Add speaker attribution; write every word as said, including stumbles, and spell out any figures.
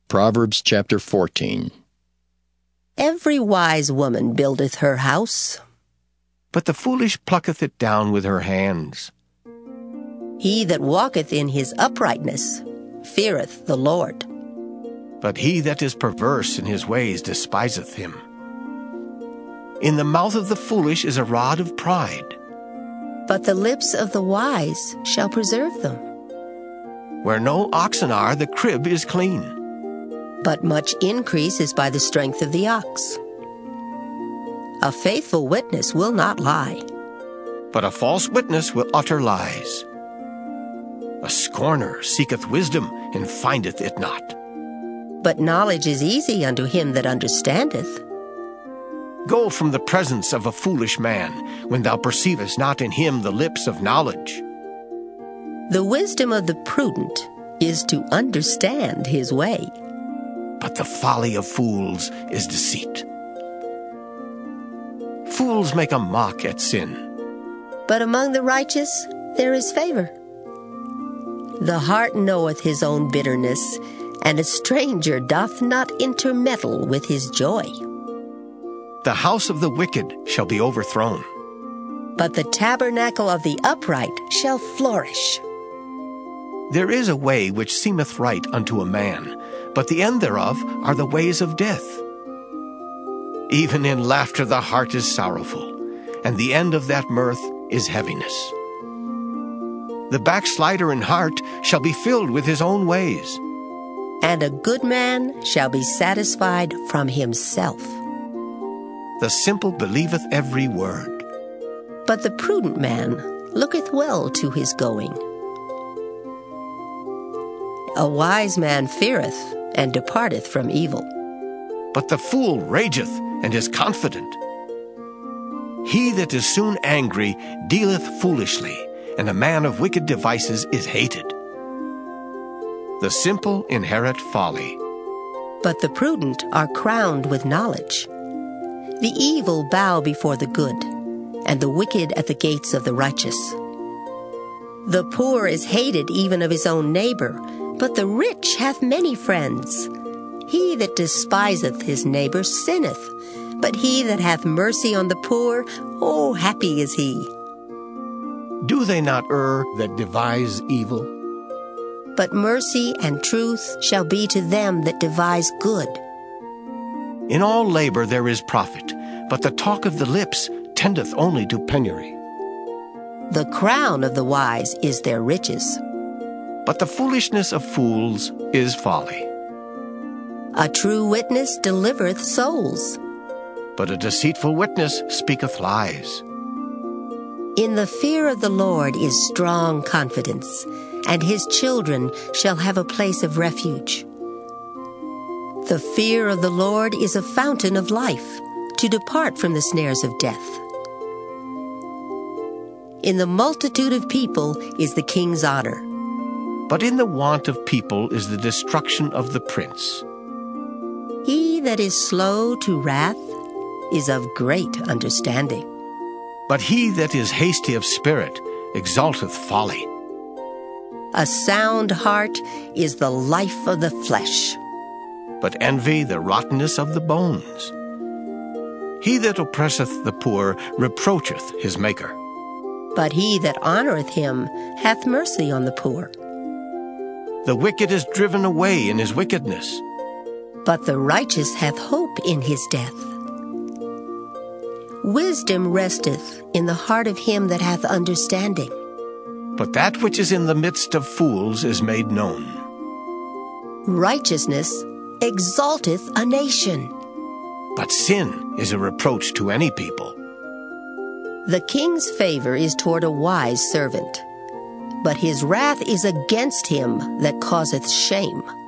Speaker 1: Proverbs chapter fourteen.
Speaker 2: Every wise woman buildeth her house,
Speaker 3: but the foolish plucketh it down with her hands.
Speaker 2: He that walketh in his uprightness feareth the Lord,
Speaker 3: but he that is perverse in his ways despiseth him. In the mouth of the foolish is a rod of pride,
Speaker 2: but the lips of the wise shall preserve them.
Speaker 3: Where no oxen are, the crib is clean,
Speaker 2: but much increase is by the strength of the ox. A faithful witness will not lie,
Speaker 3: but a false witness will utter lies. A scorner seeketh wisdom, and findeth it not.
Speaker 2: But knowledge is easy unto him that understandeth.
Speaker 3: Go from the presence of a foolish man, when thou perceivest not in him the lips of knowledge.
Speaker 2: The wisdom of the prudent is to understand his way,
Speaker 3: but the folly of fools is deceit. Fools make a mock at sin,
Speaker 2: but among the righteous there is favor. The heart knoweth his own bitterness, and a stranger doth not intermeddle with his joy.
Speaker 3: The house of the wicked shall be overthrown,
Speaker 2: but the tabernacle of the upright shall flourish.
Speaker 3: There is a way which seemeth right unto a man, but the end thereof are the ways of death. Even in laughter the heart is sorrowful, and the end of that mirth is heaviness. The backslider in heart shall be filled with his own ways,
Speaker 2: and a good man shall be satisfied from himself.
Speaker 3: The simple believeth every word,
Speaker 2: but the prudent man looketh well to his going. A wise man feareth and departeth from evil,
Speaker 3: but the fool rageth and is confident. He that is soon angry dealeth foolishly, and a man of wicked devices is hated. The simple inherit folly,
Speaker 2: but the prudent are crowned with knowledge. The evil bow before the good, and the wicked at the gates of the righteous. The poor is hated even of his own neighbor, but the rich hath many friends. He that despiseth his neighbor sinneth, but he that hath mercy on the poor, oh, happy is he.
Speaker 3: Do they not err that devise evil?
Speaker 2: But mercy and truth shall be to them that devise good.
Speaker 3: In all labor there is profit, but the talk of the lips tendeth only to penury.
Speaker 2: The crown of the wise is their riches,
Speaker 3: but the foolishness of fools is folly.
Speaker 2: A true witness delivereth souls,
Speaker 3: but a deceitful witness speaketh lies.
Speaker 2: In the fear of the Lord is strong confidence, and his children shall have a place of refuge. The fear of the Lord is a fountain of life, to depart from the snares of death. In the multitude of people is the king's honor,
Speaker 3: but in the want of people is the destruction of the prince.
Speaker 2: He that is slow to wrath is of great understanding,
Speaker 3: but he that is hasty of spirit exalteth folly.
Speaker 2: A sound heart is the life of the flesh,
Speaker 3: but envy the rottenness of the bones. He that oppresseth the poor reproacheth his maker,
Speaker 2: but he that honoreth him hath mercy on the poor.
Speaker 3: The wicked is driven away in his wickedness,
Speaker 2: but the righteous hath hope in his death. Wisdom resteth in the heart of him that hath understanding,
Speaker 3: but that which is in the midst of fools is made known.
Speaker 2: Righteousness exalteth a nation,
Speaker 3: but sin is a reproach to any people.
Speaker 2: The king's favor is toward a wise servant, but his wrath is against him that causeth shame.